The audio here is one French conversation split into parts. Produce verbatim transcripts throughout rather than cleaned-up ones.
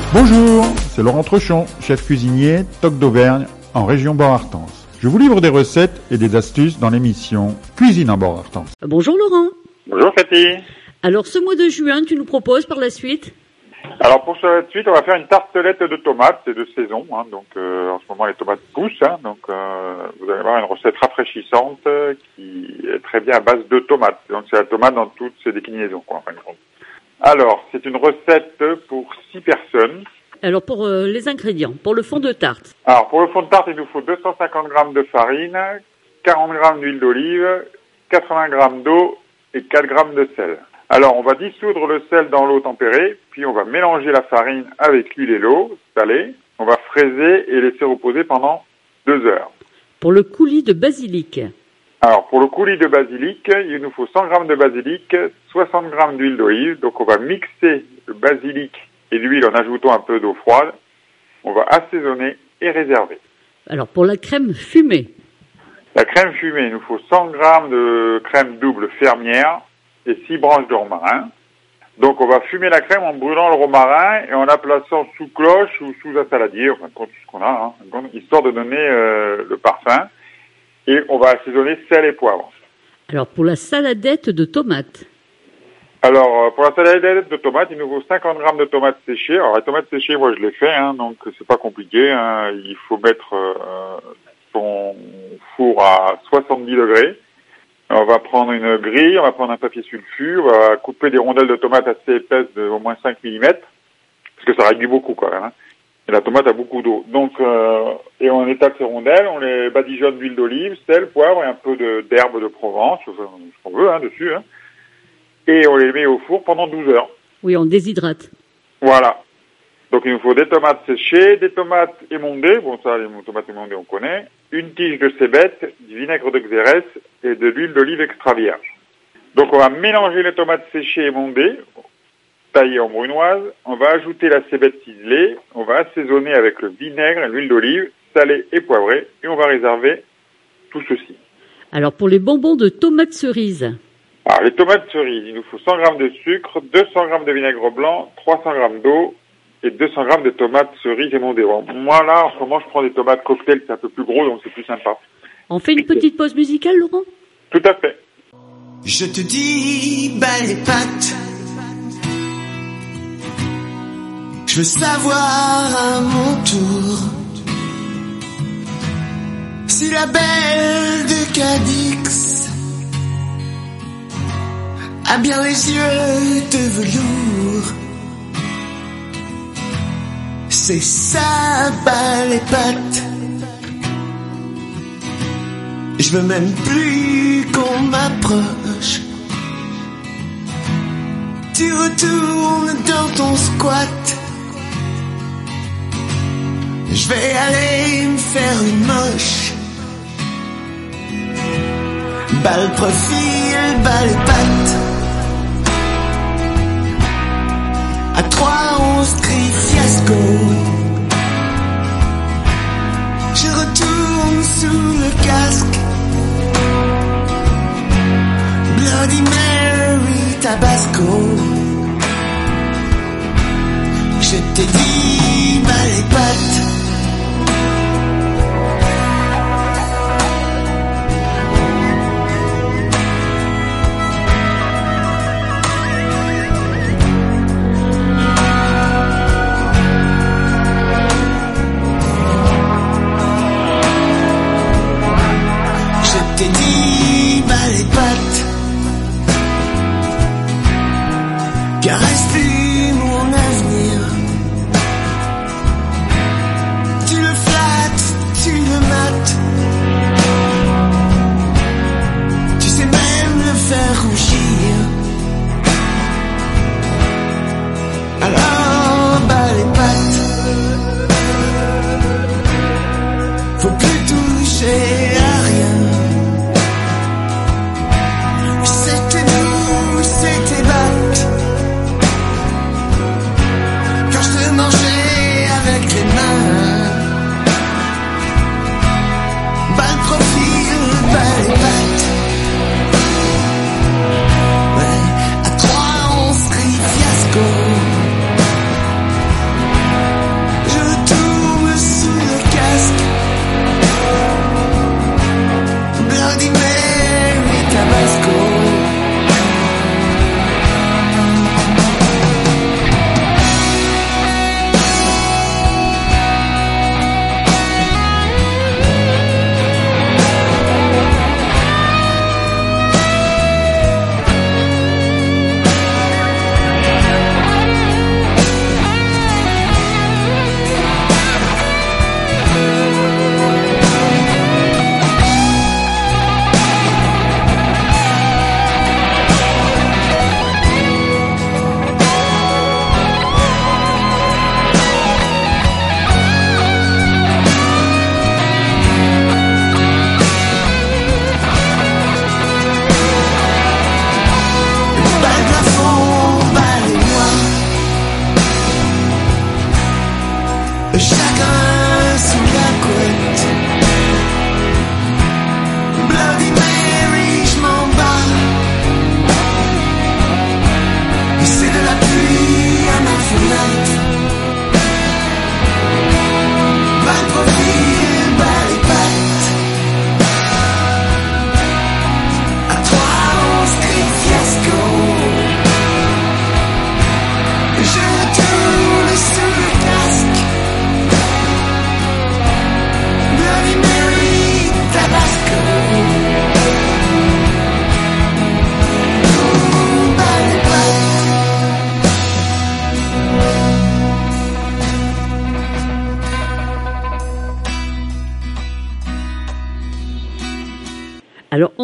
Bonjour, c'est Laurent Trechon, chef cuisinier, Toc d'Auvergne, en région Bord-Artense. Je vous livre des recettes et des astuces dans l'émission Cuisine en Bord-Artense. Bonjour Laurent. Bonjour Cathy. Alors ce mois de juin, tu nous proposes par la suite? Alors pour cette suite, on va faire une tartelette de tomates, c'est de saison, hein, donc euh, en ce moment les tomates poussent, hein, donc euh, vous allez voir une recette rafraîchissante euh, qui est très bien à base de tomates. Donc c'est la tomate dans toutes ses déclinaisons, quoi, en fin de compte. Alors c'est une recette pour six personnes. Alors pour euh, les ingrédients, pour le fond de tarte. Alors pour le fond de tarte, il nous faut deux cent cinquante grammes de farine, quarante grammes d'huile d'olive, quatre-vingts grammes d'eau et quatre grammes de sel. Alors, on va dissoudre le sel dans l'eau tempérée, puis on va mélanger la farine avec l'huile et l'eau salée. On va fraiser et laisser reposer pendant deux heures. Pour le coulis de basilic. Alors, pour le coulis de basilic, il nous faut cent grammes de basilic, soixante grammes d'huile d'olive. Donc, on va mixer le basilic et l'huile en ajoutant un peu d'eau froide. On va assaisonner et réserver. Alors, pour la crème fumée. La crème fumée, il nous faut cent grammes de crème double fermière et six branches de romarin. Donc on va fumer la crème en brûlant le romarin et en la plaçant sous cloche ou sous un saladier, enfin tout ce qu'on a, hein, histoire de donner euh, le parfum. Et on va assaisonner sel et poivre. Alors pour la saladette de tomates. Alors pour la saladette de tomates, il nous faut cinquante grammes de tomates séchées. Alors la tomate séchée, moi je l'ai fait, hein, donc c'est pas compliqué. Hein. Il faut mettre euh, son four à soixante-dix degrés. On va prendre une grille, on va prendre un papier sulfure, on va couper des rondelles de tomates assez épaisses de au moins cinq millimètres, parce que ça réduit beaucoup quand même. Hein. Et la tomate a beaucoup d'eau. Donc, euh, et on étale ces rondelles, on les badigeonne d'huile d'olive, sel, poivre et un peu de, d'herbe de Provence, ce qu'on veut, hein, dessus. Hein. Et on les met au four pendant douze heures. Oui, on déshydrate. Voilà. Donc il nous faut des tomates séchées, des tomates émondées, bon ça les tomates émondées on connaît, une tige de cébette, du vinaigre de xérès et de l'huile d'olive extra vierge. Donc on va mélanger les tomates séchées émondées, taillées en brunoise, on va ajouter la cébette ciselée, on va assaisonner avec le vinaigre et l'huile d'olive, salée et poivrée, et on va réserver tout ceci. Alors pour les bonbons de tomates cerises. Alors les tomates cerises, il nous faut cent grammes de sucre, deux cents grammes de vinaigre blanc, trois cents grammes d'eau, et deux cents grammes de tomates cerises émondées. Bon, moi, là, en ce moment, je prends des tomates cocktail, c'est un peu plus gros, donc c'est plus sympa. On fait une petite pause musicale, Laurent? Tout à fait. Je te dis, bah les pattes. Je veux savoir à mon tour si la belle de Cadix a bien les yeux de velours. C'est ça, bas les pattes. Je veux même plus qu'on m'approche. Tu retournes dans ton squat. Je vais aller me faire une moche. Bas le profil, bas les pattes. À trois, on se crie fiasco. Je retourne sous le casque. Bloody Mary Tabasco. Je t'ai dit, bah les pattes. Je t'ai dit, bah les pattes. Caresse plus mon avenir.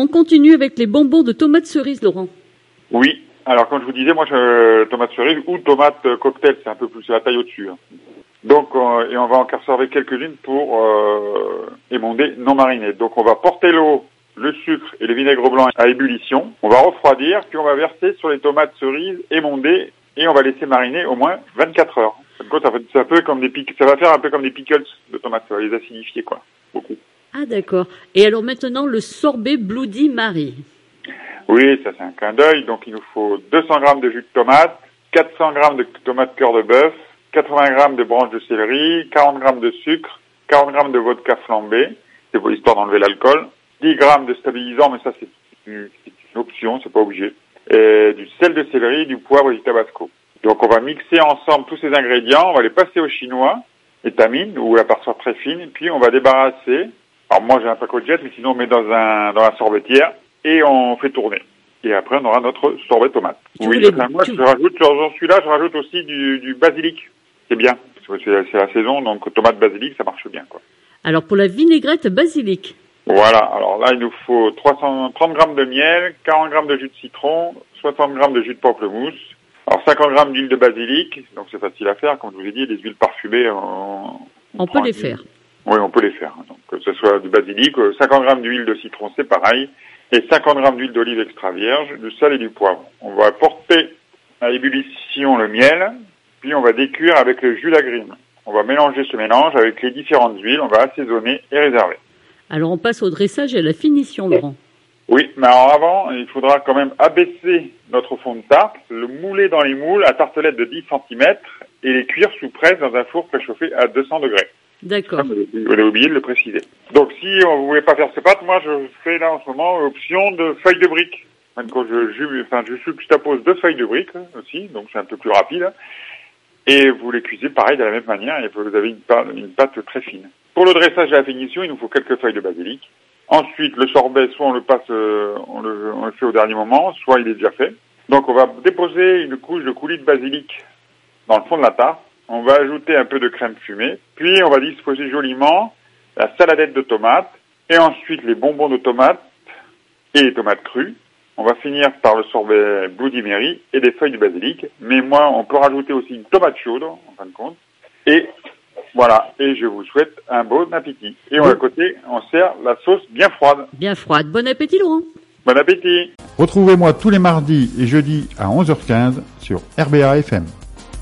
On continue avec les bonbons de tomates cerises, Laurent. Oui. Alors, comme je vous disais, moi, je, tomate cerise ou tomate cocktail, c'est un peu plus, c'est la taille au-dessus. Hein. Donc, euh, et on va en conserver quelques-unes pour euh, émonder non marinées. Donc, on va porter l'eau, le sucre et le vinaigre blanc à ébullition. On va refroidir, puis on va verser sur les tomates cerises émondées et on va laisser mariner au moins vingt-quatre heures. Ça, fait, un peu comme des pic, ça va faire un peu comme des pickles de tomates, ça va les acidifier, quoi. Beaucoup. Ah, d'accord. Et alors maintenant, le sorbet Bloody Mary. Oui, ça c'est un clin d'œil. Donc, il nous faut deux cents grammes de jus de tomate, quatre cents grammes de tomates cœur de bœuf, quatre-vingts grammes de branches de céleri, quarante grammes de sucre, quarante grammes de vodka flambé, c'est pour l'histoire d'enlever l'alcool, dix grammes de stabilisant, mais ça c'est une, une option, c'est pas obligé, et du sel de céleri, du poivre et du tabasco. Donc on va mixer ensemble tous ces ingrédients, on va les passer au chinois, étamine ou la partie très fine, et puis on va débarrasser. Alors moi j'ai un paco de jet, mais sinon on met dans un dans la sorbetière et on fait tourner. Et après on aura notre sorbet tomate. Tu oui, voulais... moi tu... je rajoute, sur celui-là je rajoute aussi du, du basilic. C'est bien, parce que c'est, c'est la saison, donc tomate basilic ça marche bien, quoi. Alors pour la vinaigrette basilic. Voilà, alors là il nous faut trois cent trente grammes de miel, quarante grammes de jus de citron, soixante grammes de jus de pamplemousse, alors cinquante grammes d'huile de basilic, donc c'est facile à faire, comme je vous ai dit, les huiles parfumées, on, on, on peut les faire. Oui, on peut les faire, donc que ce soit du basilic, cinquante grammes d'huile de citron c'est pareil, et cinquante grammes d'huile d'olive extra vierge, du sel et du poivre. On va porter à ébullition le miel, puis on va décuire avec le jus d'agrumes. On va mélanger ce mélange avec les différentes huiles, on va assaisonner et réserver. Alors on passe au dressage et à la finition, Laurent. Oui, mais alors avant, il faudra quand même abaisser notre fond de tarte, le mouler dans les moules à tartelettes de dix centimètres et les cuire sous presse dans un four préchauffé à deux cents degrés. D'accord. On a oublié de le préciser. Donc si on ne voulait pas faire ces pâtes, moi je fais là en ce moment option de feuilles de briques. Quand je, je, enfin, je juxtapose deux feuilles de briques aussi, donc c'est un peu plus rapide. Et vous les cuisez pareil de la même manière et vous avez une pâte, une pâte très fine. Pour le dressage et la finition, il nous faut quelques feuilles de basilic. Ensuite, le sorbet, soit on le passe, euh, on, le, on le fait au dernier moment, soit il est déjà fait. Donc on va déposer une couche de coulis de basilic dans le fond de la tarte. On va ajouter un peu de crème fumée, puis on va disposer joliment la saladette de tomates, et ensuite les bonbons de tomates et les tomates crues. On va finir par le sorbet Bloody Mary et des feuilles de basilic, mais moi on peut rajouter aussi une tomate chaude, en fin de compte. Et voilà, et je vous souhaite un bon appétit. Et à côté, on sert la sauce bien froide. Bien froide. Bon appétit, Laurent. Bon appétit. Retrouvez-moi tous les mardis et jeudis à onze heures quinze sur R B A F M.